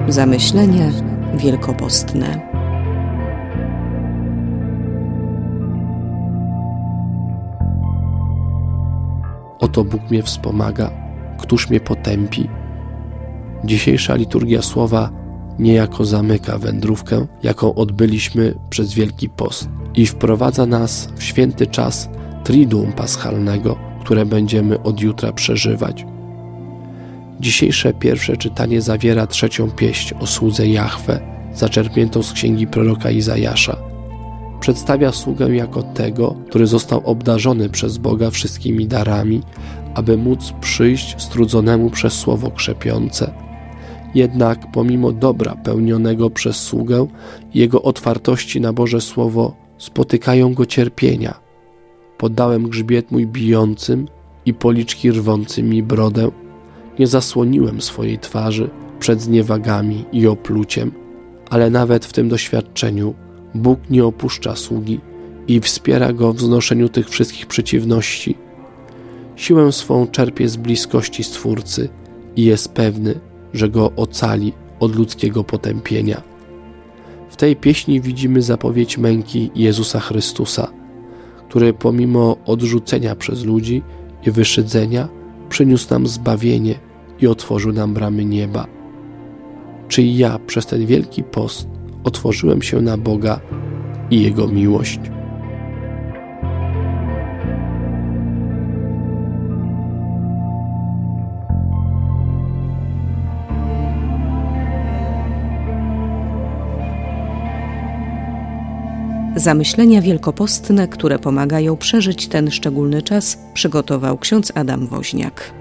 Zamyślenia wielkopostne. Oto Bóg mnie wspomaga, któż mnie potępi. Dzisiejsza liturgia słowa niejako zamyka wędrówkę, jaką odbyliśmy przez Wielki Post i wprowadza nas w święty czas Triduum Paschalnego, które będziemy od jutra przeżywać. Dzisiejsze pierwsze czytanie zawiera trzecią pieśń o słudze Jahwe, zaczerpniętą z księgi proroka Izajasza. Przedstawia sługę jako tego, który został obdarzony przez Boga wszystkimi darami, aby móc przyjść strudzonemu przez słowo krzepiące. Jednak pomimo dobra pełnionego przez sługę i jego otwartości na Boże Słowo spotykają go cierpienia. Poddałem grzbiet mój bijącym i policzki rwącym mi brodę. Nie zasłoniłem swojej twarzy przed zniewagami i opluciem, ale nawet w tym doświadczeniu Bóg nie opuszcza sługi i wspiera go w znoszeniu tych wszystkich przeciwności. Siłę swą czerpie z bliskości Stwórcy i jest pewny, że go ocali od ludzkiego potępienia. W tej pieśni widzimy zapowiedź męki Jezusa Chrystusa, który pomimo odrzucenia przez ludzi i wyszydzenia przyniósł nam zbawienie i otworzył nam bramy nieba. Czy i ja przez ten Wielki Post otworzyłem się na Boga i Jego miłość? Zamyślenia wielkopostne, które pomagają przeżyć ten szczególny czas, przygotował ksiądz Adam Woźniak.